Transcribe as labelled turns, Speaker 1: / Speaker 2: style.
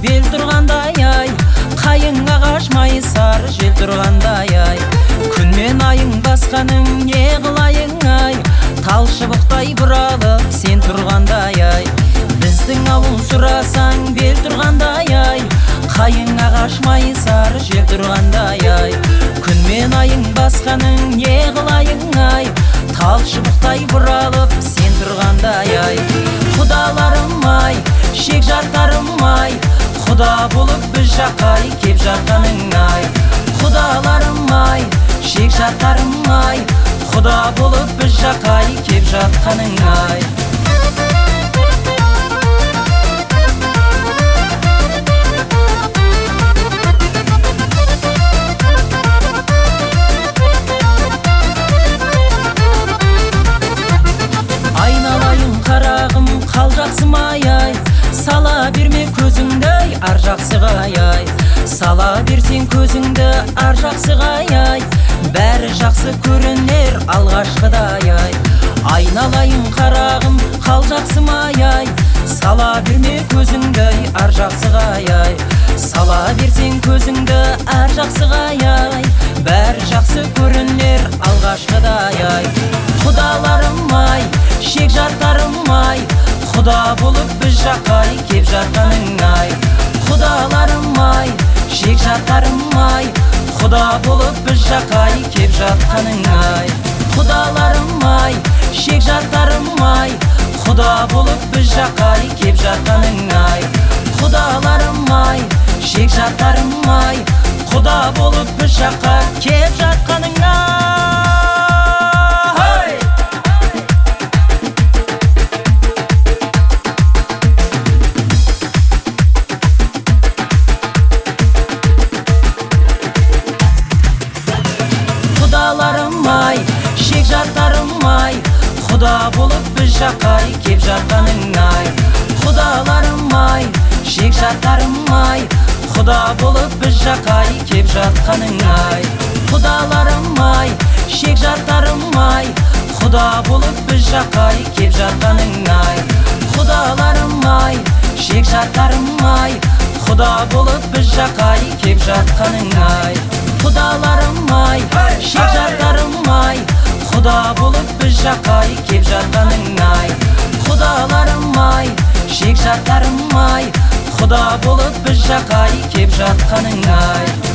Speaker 1: бел тұрғандай ай, қайың ағаш майысар жел тұрғандай ай. Күн мен айың басқаның не қылайың ай, тал шыбықтай бұралып сен тұрғандай ай. Біздің ауыл сұрасаң бел тұрғандай ай, қайың ағаш майысар жел тұрғандай ай. Күн мен айың басқаның не қылайың ай, тал шыбықтай бұралып сен тұрғандай ай. Құдаларым ай, шек жартарым ай, құда болып біз жаққа кеп жатқаның ай. Құдаларым ай, шек жартарым ай, құда болып біз жаққа кеп жатқаның ай. Айналайын қарағым қал жақсымай ай, сала берме көзіңді ар жақсыға ай. Сала берсең көзіңді ар жақсыға ай, бәрі жақсы көрінер алғашқыдай ай. Айналайын қарағым қал жақсымай ай, сала берме көзіңді ар жақсыға ай. Сала берсең көзіңді ар жақсыға ай, бәрі жақсы көрінер алғашқыдай ай. Құдаларым ай, шек жартарым ай, құда болып біз жаққа кеп жатқаның ай. Құдаларым ай, шек жартарым ай, құда болып біз жаққа кеп жатқаның ай. Құдаларым ай, шек жартарым ай, құда болып біз жаққа кеп жатқаның ай. Құдаларым ай, шек жартарым ай, құда болып біз жаққа кеп жатқаның ай. Құдаларым ай, шек жартарым ай, құда болып біз жаққа кеп жатқаның ай. Құдаларым ай, шек жартарым ай, құда болып біз жаққа кеп жатқаның ай. Құдаларым ай, шек жартарым ай, құда болып біз жаққа кеп жатқаның ай. Құдаларым ай, шек жартарым ай, құда болып біз жаққа кеп жатқаның ай. Құдаларым ай, шек жартарым ай, құда болып біз жаққа кеп жатқаның ай. Құдаларым ай, шек жартарым ай, құда болып біз жаққа кеп жатқаның ай.